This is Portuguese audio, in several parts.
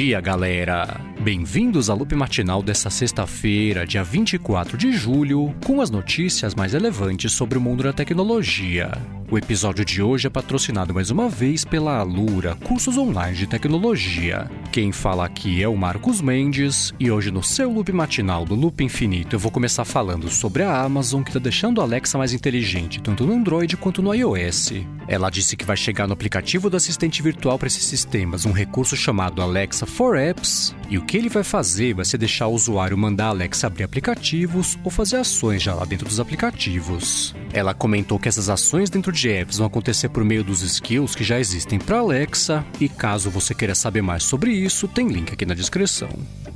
dia, galera! Bem-vindos ao Loop Matinal desta sexta-feira, dia 24 de julho, com as notícias mais relevantes sobre o mundo da tecnologia. O episódio de hoje é patrocinado mais uma vez pela Alura, cursos online de tecnologia. Quem fala aqui é o Marcos Mendes, e hoje no seu Loop Matinal do Loop Infinito eu vou começar falando sobre a Amazon, que está deixando a Alexa mais inteligente, tanto no Android quanto no iOS. Ela disse que vai chegar no aplicativo do assistente virtual para esses sistemas um recurso chamado Alexa for Apps, e o que ele vai fazer vai ser deixar o usuário mandar a Alexa abrir aplicativos ou fazer ações já lá dentro dos aplicativos. Ela comentou que essas ações dentro de apps vão acontecer por meio dos skills que já existem para Alexa, e caso você queira saber mais sobre isso, tem link aqui na descrição.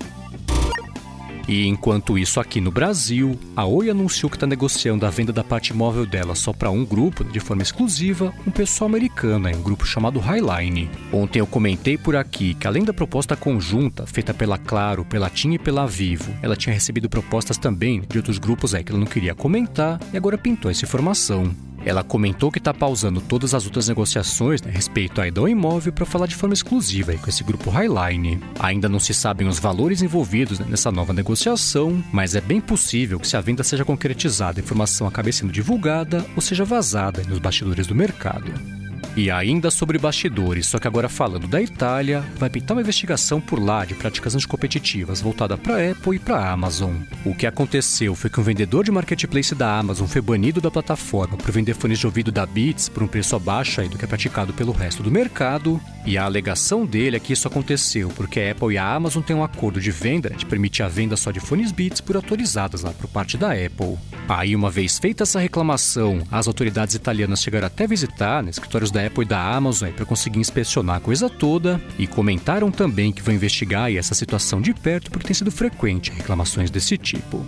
E enquanto isso, aqui no Brasil, a Oi anunciou que está negociando a venda da parte móvel dela só para um grupo, de forma exclusiva, um pessoal americano, um grupo chamado Highline. Ontem eu comentei por aqui que, além da proposta conjunta feita pela Claro, pela TIM e pela Vivo, ela tinha recebido propostas também de outros grupos que ela não queria comentar, e agora pintou essa informação. Ela comentou que está pausando todas as outras negociações a respeito à Oi Móvel para falar de forma exclusiva com esse grupo Highline. Ainda não se sabem os valores envolvidos nessa nova negociação, mas é bem possível que, se a venda seja concretizada, a informação acabe sendo divulgada ou seja vazada nos bastidores do mercado. E ainda sobre bastidores, só que agora falando da Itália, vai pintar uma investigação por lá de práticas anticompetitivas voltada para a Apple e para a Amazon. O que aconteceu foi que um vendedor de marketplace da Amazon foi banido da plataforma por vender fones de ouvido da Beats por um preço abaixo do que é praticado pelo resto do mercado, e a alegação dele é que isso aconteceu porque a Apple e a Amazon têm um acordo de venda de permitir a venda só de fones Beats por autorizadas lá por parte da Apple. Aí, uma vez feita essa reclamação, as autoridades italianas chegaram até a visitar escritórios da Apple e da Amazon para conseguir inspecionar a coisa toda, e comentaram também que vão investigar essa situação de perto porque tem sido frequente reclamações desse tipo.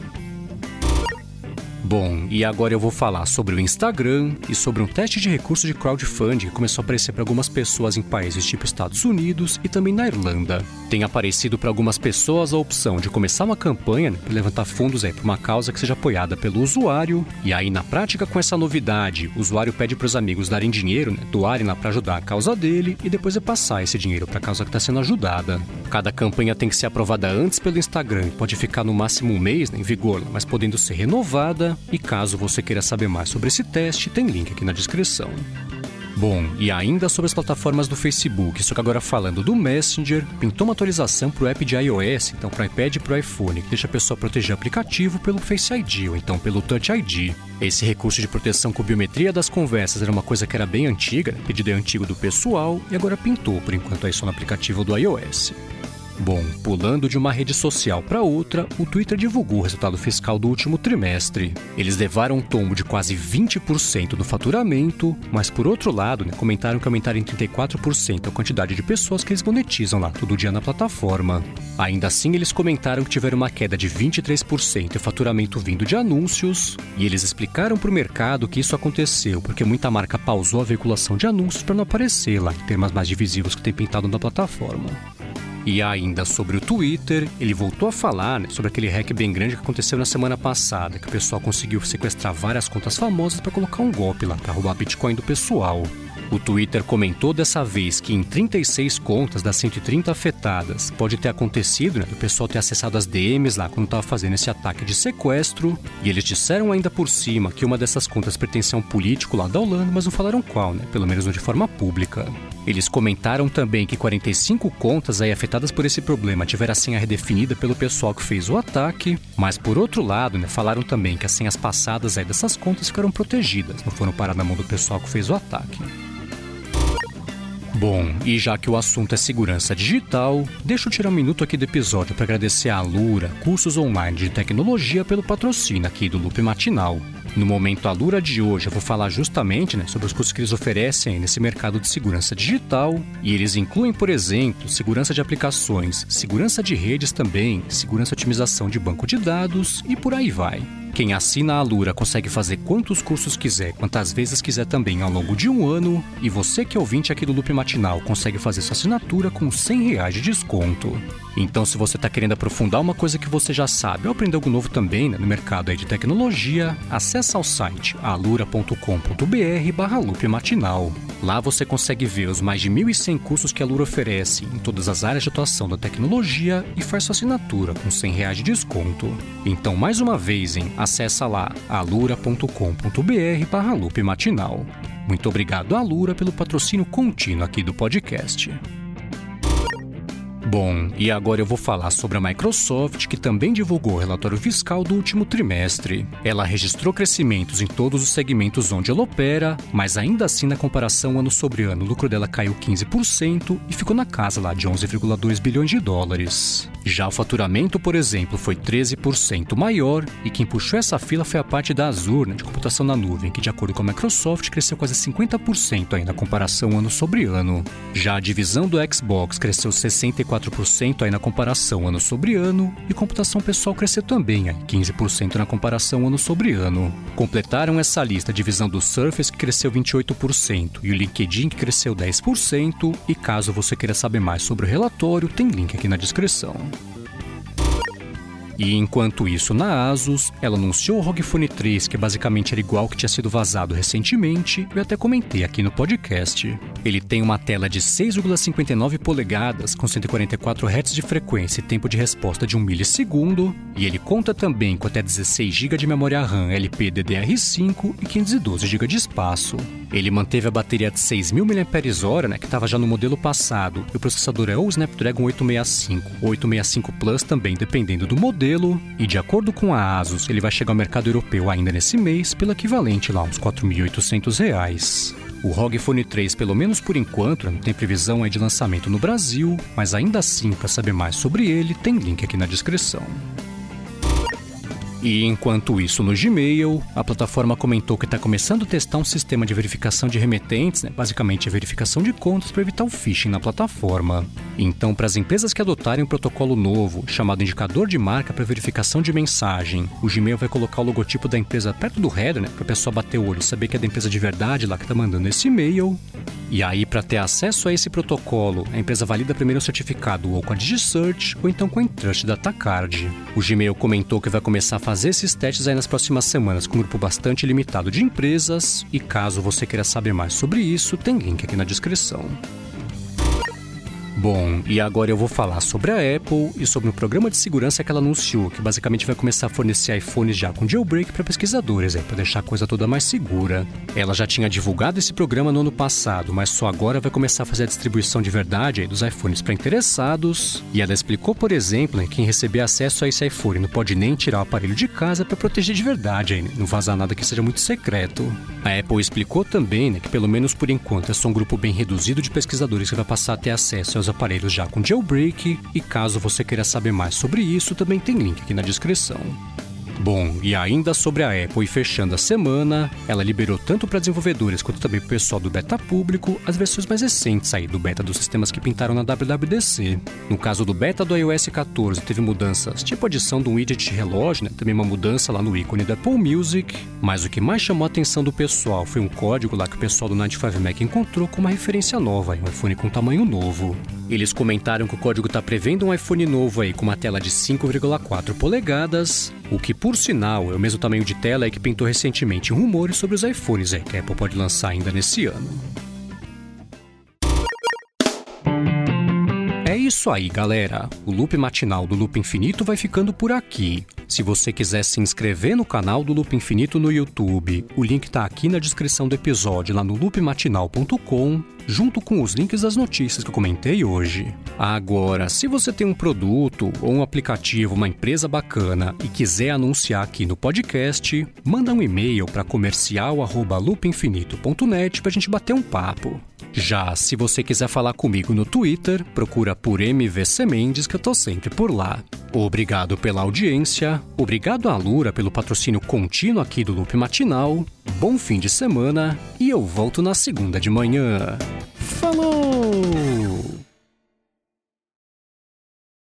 Bom, e agora eu vou falar sobre o Instagram e sobre um teste de recurso de crowdfunding que começou a aparecer para algumas pessoas em países tipo Estados Unidos e também na Irlanda. Tem aparecido para algumas pessoas a opção de começar uma campanha para levantar fundos para uma causa que seja apoiada pelo usuário, e aí na prática, com essa novidade, o usuário pede para os amigos darem dinheiro, doarem lá para ajudar a causa dele, e depois passar esse dinheiro para a causa que está sendo ajudada. Cada campanha tem que ser aprovada antes pelo Instagram e pode ficar no máximo um mês em vigor, mas podendo ser renovada. E caso você queira saber mais sobre esse teste, tem link aqui na descrição. Bom, e ainda sobre as plataformas do Facebook, só que agora falando do Messenger, pintou uma atualização para o app de iOS, então para o iPad e para o iPhone, que deixa a pessoa proteger o aplicativo pelo Face ID ou então pelo Touch ID. Esse recurso de proteção com biometria das conversas era uma coisa que era bem antiga, pedido antigo do pessoal, e agora pintou por enquanto aí só no aplicativo do iOS. Bom, pulando de uma rede social para outra, o Twitter divulgou o resultado fiscal do último trimestre. Eles levaram um tombo de quase 20% no faturamento, mas por outro lado, comentaram que aumentaram em 34% a quantidade de pessoas que eles monetizam lá todo dia na plataforma. Ainda assim, eles comentaram que tiveram uma queda de 23% em faturamento vindo de anúncios, e eles explicaram para o mercado que isso aconteceu porque muita marca pausou a veiculação de anúncios para não aparecer lá em temas mais divisivos que tem pintado na plataforma. E ainda sobre o Twitter, ele voltou a falar sobre aquele hack bem grande que aconteceu na semana passada, que o pessoal conseguiu sequestrar várias contas famosas para colocar um golpe lá, para roubar Bitcoin do pessoal. O Twitter comentou dessa vez que em 36 contas das 130 afetadas pode ter acontecido do pessoal ter acessado as DMs lá quando estava fazendo esse ataque de sequestro, e eles disseram ainda por cima que uma dessas contas pertencia a um político lá da Holanda, mas não falaram qual, pelo menos não de forma pública. Eles comentaram também que 45 contas afetadas por esse problema tiveram a senha redefinida pelo pessoal que fez o ataque, mas por outro lado, falaram também que as senhas passadas dessas contas ficaram protegidas, não foram parar na mão do pessoal que fez o ataque. Bom, e já que o assunto é segurança digital, deixa eu tirar um minuto aqui do episódio para agradecer a Alura, cursos online de tecnologia, pelo patrocínio aqui do Loop Matinal. No Momento Alura de hoje eu vou falar justamente sobre os cursos que eles oferecem nesse mercado de segurança digital, e eles incluem, por exemplo, segurança de aplicações, segurança de redes também, segurança e otimização de banco de dados e por aí vai. Quem assina a Alura consegue fazer quantos cursos quiser, quantas vezes quiser também ao longo de um ano, e você que é ouvinte aqui do Loop Matinal consegue fazer sua assinatura com R$100 de desconto. Então, se você está querendo aprofundar uma coisa que você já sabe ou aprender algo novo também no mercado de tecnologia, acessa o site alura.com.br/loopmatinal. Lá você consegue ver os mais de 1.100 cursos que a Alura oferece em todas as áreas de atuação da tecnologia e faz sua assinatura com R$100 de desconto. Então, mais uma vez, acessa lá alura.com.br/Loop Matinal. Muito obrigado, Alura, pelo patrocínio contínuo aqui do podcast. Bom, e agora eu vou falar sobre a Microsoft, que também divulgou o relatório fiscal do último trimestre. Ela registrou crescimentos em todos os segmentos onde ela opera, mas ainda assim, na comparação ano sobre ano, o lucro dela caiu 15% e ficou na casa lá de 11,2 bilhões de dólares. Já o faturamento, por exemplo, foi 13% maior, e quem puxou essa fila foi a parte da Azure, de computação na nuvem, que de acordo com a Microsoft cresceu quase 50% aí na comparação ano sobre ano. Já a divisão do Xbox cresceu 64% aí na comparação ano sobre ano, e computação pessoal cresceu também, 15% na comparação ano sobre ano. Completaram essa lista a divisão do Surface, que cresceu 28%, e o LinkedIn, que cresceu 10%, e caso você queira saber mais sobre o relatório, tem link aqui na descrição. E enquanto isso, na Asus, ela anunciou o ROG Phone 3, que basicamente era igual ao que tinha sido vazado recentemente, eu até comentei aqui no podcast. Ele tem uma tela de 6,59 polegadas, com 144 Hz de frequência e tempo de resposta de 1 milissegundo, e ele conta também com até 16 GB de memória RAM LPDDR5 e 512 GB de espaço. Ele manteve a bateria de 6.000 mAh, que estava já no modelo passado, e o processador é o Snapdragon 865 ou 865 Plus também, dependendo do modelo, e de acordo com a Asus, ele vai chegar ao mercado europeu ainda nesse mês, pelo equivalente lá, uns R$4.800. O ROG Phone 3, pelo menos por enquanto, não tem previsão aí de lançamento no Brasil, mas ainda assim, para saber mais sobre ele, tem link aqui na descrição. E enquanto isso, no Gmail, a plataforma comentou que está começando a testar um sistema de verificação de remetentes, basicamente a verificação de contas para evitar o phishing na plataforma. Então, para as empresas que adotarem um protocolo novo, chamado indicador de marca para verificação de mensagem, o Gmail vai colocar o logotipo da empresa perto do header, para a pessoa bater o olho e saber que é da empresa de verdade lá que está mandando esse e-mail. E aí, para ter acesso a esse protocolo, a empresa valida primeiro o certificado ou com a DigiSearch ou então com a Entrust Datacard. O Gmail comentou que vai começar a fazer esses testes aí nas próximas semanas com um grupo bastante limitado de empresas, e caso você queira saber mais sobre isso, tem link aqui na descrição. Bom, e agora eu vou falar sobre a Apple e sobre um programa de segurança que ela anunciou, que basicamente vai começar a fornecer iPhones já com jailbreak para pesquisadores, para deixar a coisa toda mais segura. Ela já tinha divulgado esse programa no ano passado, mas só agora vai começar a fazer a distribuição de verdade dos iPhones para interessados. E ela explicou, por exemplo, que quem receber acesso a esse iPhone não pode nem tirar o aparelho de casa para proteger de verdade, não vazar nada que seja muito secreto. A Apple explicou também que pelo menos por enquanto é só um grupo bem reduzido de pesquisadores que vai passar a ter acesso aos aparelhos já com jailbreak, e caso você queira saber mais sobre isso, também tem link aqui na descrição. Bom, e ainda sobre a Apple, e fechando a semana, ela liberou tanto para desenvolvedores quanto também para o pessoal do beta público as versões mais recentes aí do beta dos sistemas que pintaram na WWDC. No caso do beta do iOS 14, teve mudanças, tipo adição de um widget de relógio, também uma mudança lá no ícone da Apple Music, mas o que mais chamou a atenção do pessoal foi um código lá que o pessoal do 95Mac encontrou com uma referência nova, um iPhone com tamanho novo. Eles comentaram que o código está prevendo um iPhone novo aí com uma tela de 5,4 polegadas, o que por sinal é o mesmo tamanho de tela que pintou recentemente em rumores sobre os iPhones que a Apple pode lançar ainda nesse ano. É isso aí, galera. O Loop Matinal do Loop Infinito vai ficando por aqui. Se você quiser se inscrever no canal do Loop Infinito no YouTube, o link está aqui na descrição do episódio, lá no loopmatinal.com, junto com os links das notícias que eu comentei hoje. Agora, se você tem um produto ou um aplicativo, uma empresa bacana e quiser anunciar aqui no podcast, manda um e-mail para comercial@loopinfinito.net para a gente bater um papo. Já se você quiser falar comigo no Twitter, procura por MVC Mendes, que eu tô sempre por lá. Obrigado pela audiência, obrigado à Alura pelo patrocínio contínuo aqui do Loop Matinal, bom fim de semana e eu volto na segunda de manhã. Falou!